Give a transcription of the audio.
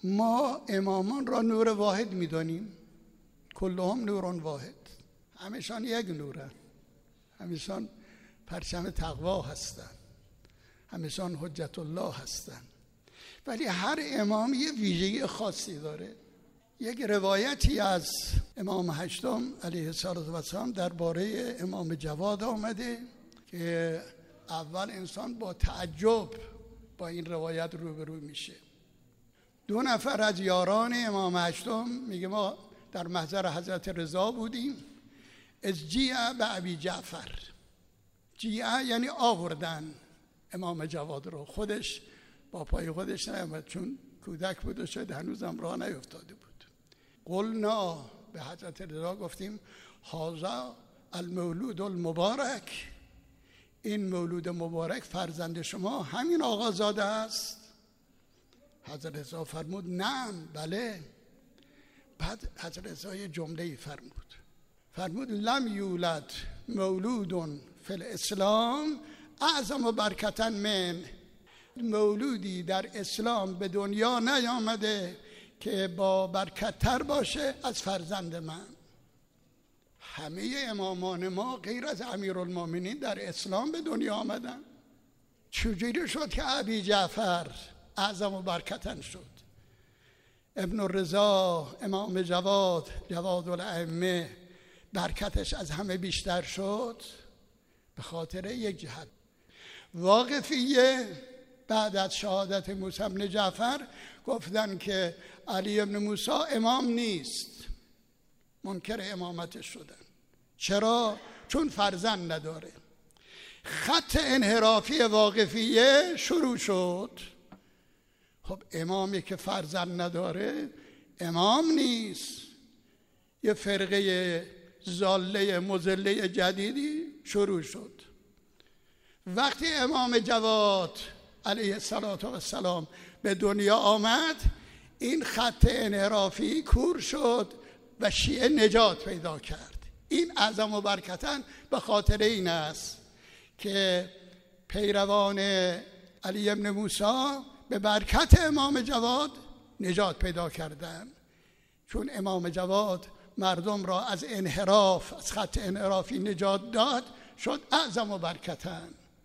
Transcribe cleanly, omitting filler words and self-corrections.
ما امامان را نور واحد می‌دانیم. کلهم نور واحد، همشان یک نورن، همشان پرچم تقوا هستن، همشان حجت الله هستن. ولی هر امام یه ویژگی خاصی داره. یک روایتی از امام هشتم علیه السلام درباره امام جواد آمده که اول انسان با تعجب با این روایت روبرو میشه. 2 نفر از یاران امام هشتم میگه ما در محضر حضرت رضا بودیم، از جیع به ابی جعفر. جیع یعنی آوردن امام جواد رو، خودش با پای خودش نیامد چون کودک بود و شاید هنوزم راه نیفتاده بود. قلنا، به حضرت رضا گفتیم هذا المولود المبارک، این مولود مبارک فرزند شما همین آقازاده است؟ حضرت رضا فرمود نعم، بله. بعد حضرت رضا یه جمله‌ای فرمود لم یولد مولود فی الاسلام اعظم برکتا من، مولودی در اسلام به دنیا نیامده که با برکت تر باشه از فرزند من. همه امامان ما غیر از امیرالمومنین در اسلام به دنیا آمدن. چجوری شد که ابی جعفر اعظم و برکتن شد؟ ابن الرضا امام جواد الائمه برکتش از همه بیشتر شد به خاطر یک جهت. واقفیه بعد از شهادت موسی بن جعفر گفتن که علی ابن موسی امام نیست، منکر امامتش شدن. چرا؟ چون فرزند نداره. خط انحرافی واقفیه شروع شد. خب امامی که فرزند نداره امام نیست. یه فرقه ضاله مضله جدیدی شروع شد. وقتی امام جواد علیه السلام به دنیا آمد، این خط انحرافی کور شد و شیعه نجات پیدا کرد. این اعظم و برکتن به خاطر این است که پیروان علی ابن موسی به برکت امام جواد نجات پیدا کردند، چون امام جواد مردم را از انحراف، از خط انحرافی نجات داد، شد اعظم و برکتن.